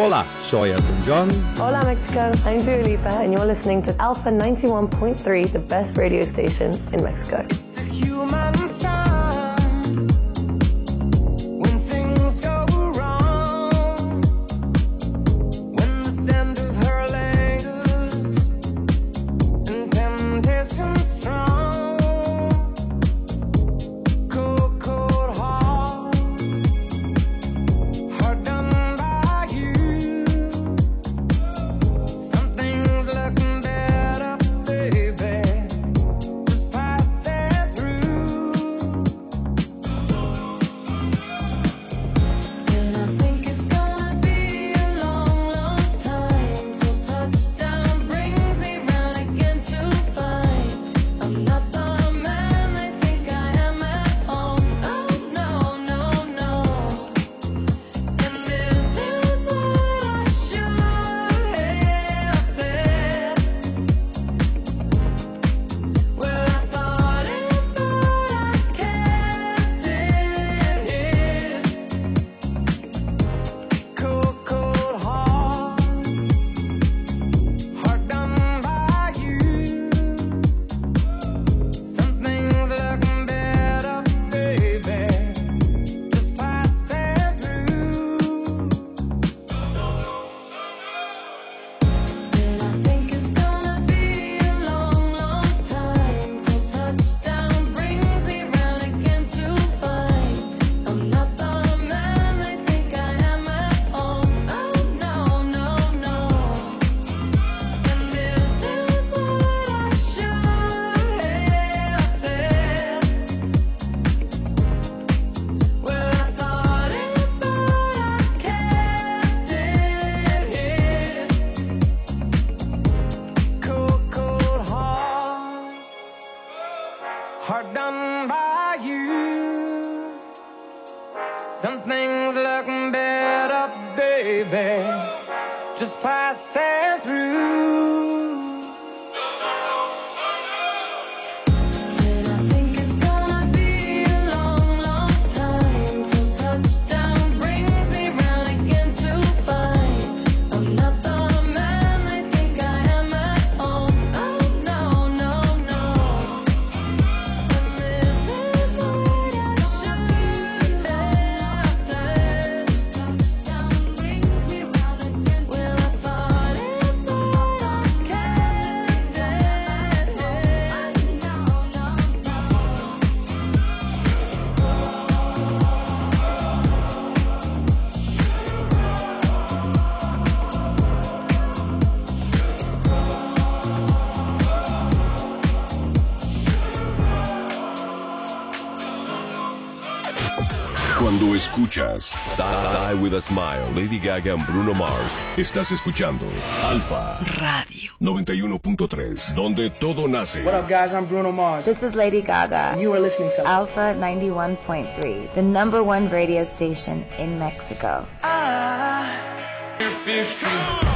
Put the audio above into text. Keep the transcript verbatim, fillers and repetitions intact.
Hola, soy Elton John. Hola Mexico, I'm Dua Lipa and you're listening to Alpha ninety-one point three, the best radio station in Mexico. Hard done by you. Some things look better, baby, just passing through. Cuando escuchas Die With A Smile, Lady Gaga and Bruno Mars, estás escuchando Alfa Radio noventa y uno punto tres, donde todo nace. What up, guys? I'm Bruno Mars. This is Lady Gaga. You are listening to Alpha ninety-one point three, the number one radio station in Mexico. I feel strong.